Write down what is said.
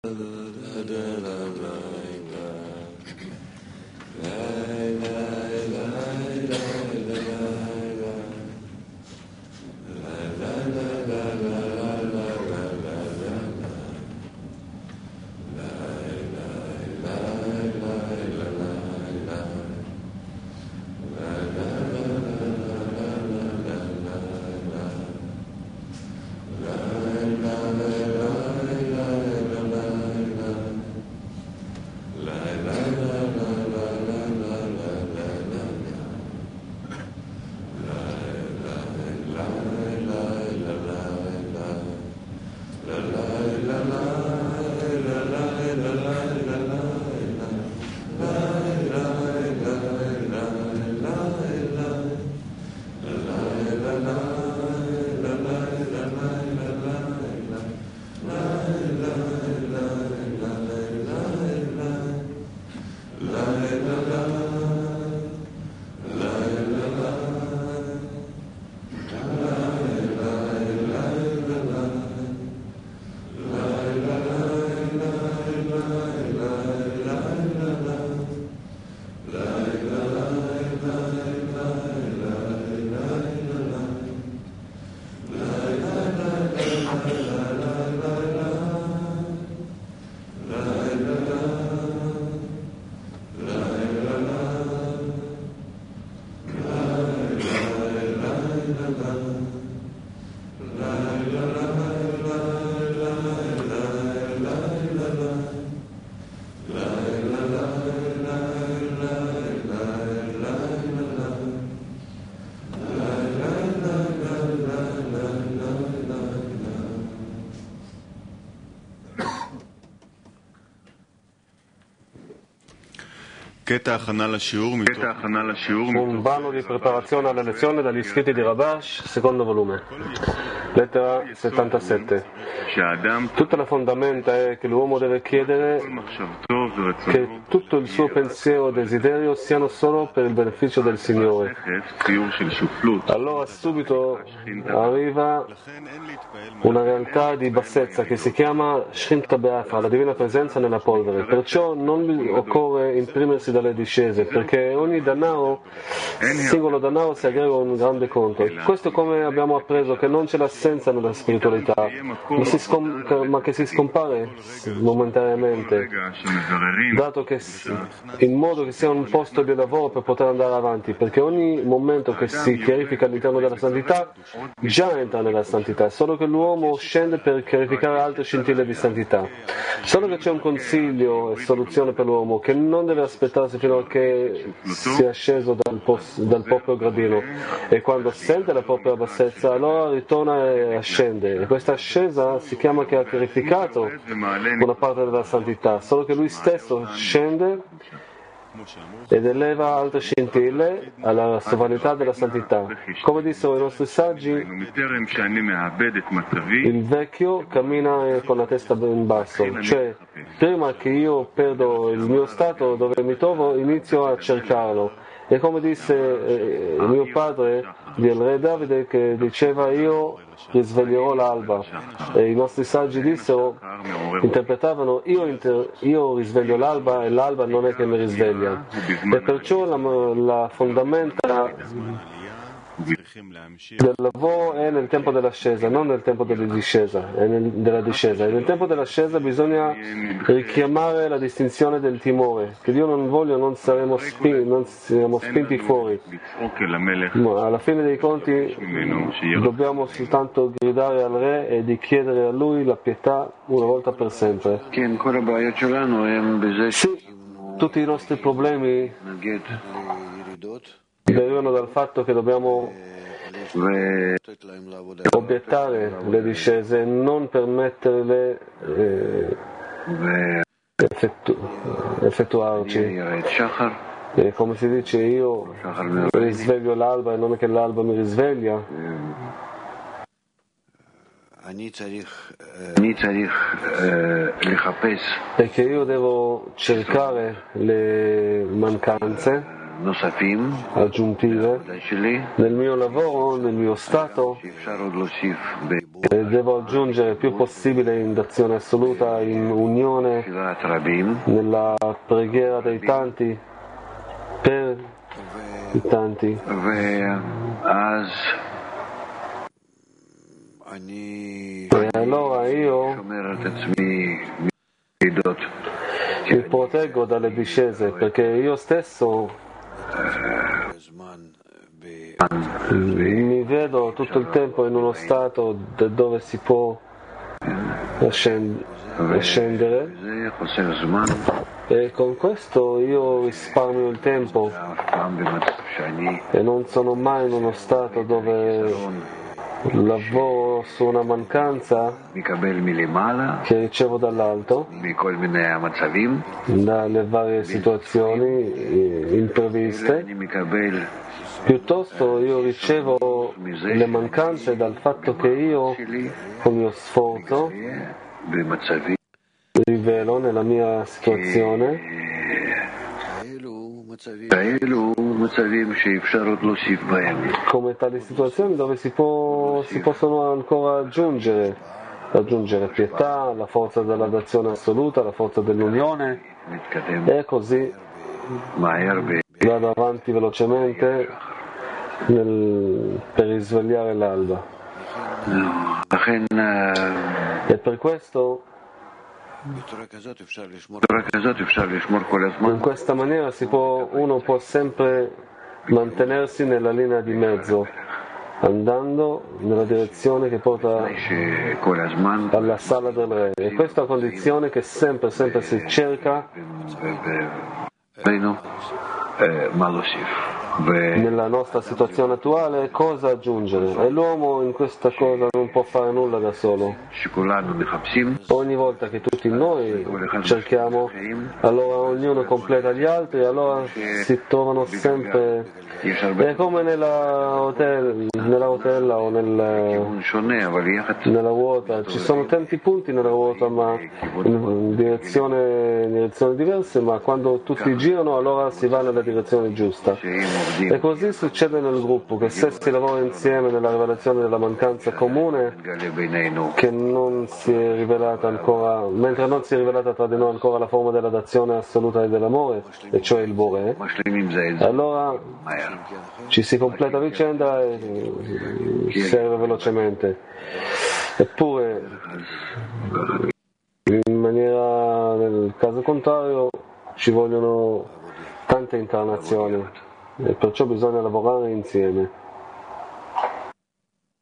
Un vano di preparazione alla lezione dagli scritti di Rabash, secondo volume. Lettera 77. Tutta la fondamenta è che l'uomo deve chiedere che tutto il suo pensiero e desiderio siano solo per il beneficio del Signore. Allora subito arriva una realtà di bassezza che si chiama Shrinta Be'afra, la divina presenza nella polvere. Perciò non occorre imprimersi dalle discese, perché ogni denaro, singolo denaro, si aggrega un grande conto. Questo, come abbiamo appreso, che non c'è l'assenza nella spiritualità, ma che si scompare momentaneamente, dato che in modo che sia un posto di lavoro per poter andare avanti, perché ogni momento che si chiarifica all'interno della santità già entra nella santità, solo che l'uomo scende per chiarificare altre scintille di santità. Solo che c'è un consiglio e soluzione per l'uomo, che non deve aspettarsi fino a che sia sceso dal proprio gradino, e quando sente la propria bassezza allora ritorna e ascende, e questa ascesa si chiama che ha chiarificato una parte della santità, solo che lui stesso scende ed eleva altre scintille alla sovranità della santità. Come dissero i nostri saggi, il vecchio cammina con la testa in basso, cioè prima che io perdo il mio stato dove mi trovo inizio a cercarlo. E come disse il mio padre del re Davide, che diceva: io risveglierò l'alba, e i nostri saggi dissero, interpretavano: io risveglio l'alba e l'alba non è che mi risveglia. E perciò la fondamenta del lavoro è nel tempo dell'ascesa, non nel tempo della discesa. Della discesa. E nel tempo dell'ascesa bisogna richiamare la distinzione del timore, che Dio non voglia non saremo spinti fuori. Ma alla fine dei conti dobbiamo soltanto gridare al Re e di chiedere a Lui la pietà una volta per sempre. Sì, tutti i nostri problemi derivano dal fatto che dobbiamo obiettare le discese e non permetterle effettuarci. E come si dice, io risveglio l'alba e non è che l'alba mi risveglia. Perché io devo cercare le mancanze aggiuntive nel mio lavoro, nel mio stato, e devo aggiungere il più possibile in azione assoluta, in unione, nella preghiera dei tanti, per i tanti. E allora io mi proteggo dalle discese, perché io stesso mi vedo tutto il tempo in uno stato dove si può scendere, e con questo io risparmio il tempo e non sono mai in uno stato dove lavoro su una mancanza che ricevo dall'alto, dalle varie situazioni impreviste. Piuttosto io ricevo le mancanze dal fatto che io, con il mio sforzo, rivelo nella mia situazione come tali situazioni dove si possono ancora aggiungere pietà, la forza della nazione assoluta, la forza dell'unione, e così vado avanti velocemente per risvegliare l'alba. E per questo in questa maniera uno può sempre mantenersi nella linea di mezzo, andando nella direzione che porta alla sala del re, e questa è una condizione che sempre si cerca nella nostra situazione attuale. Cosa aggiungere? E l'uomo in questa cosa non può fare nulla da solo. Ogni volta che tutti noi cerchiamo, allora ognuno completa gli altri, allora si trovano sempre. È come nella rotella o nella ruota, ci sono tanti punti nella ruota, ma in direzioni diverse, ma quando tutti girano allora si va nella direzione giusta. E così succede nel gruppo, che se si lavora insieme nella rivelazione della mancanza comune, che non si è rivelata ancora, mentre non si è rivelata tra di noi ancora la forma della dazione assoluta e dell'amore, e cioè il Bore, allora ci si completa a vicenda e serve velocemente. Eppure, nel caso contrario, ci vogliono tante incarnazioni, e perciò bisogna lavorare insieme.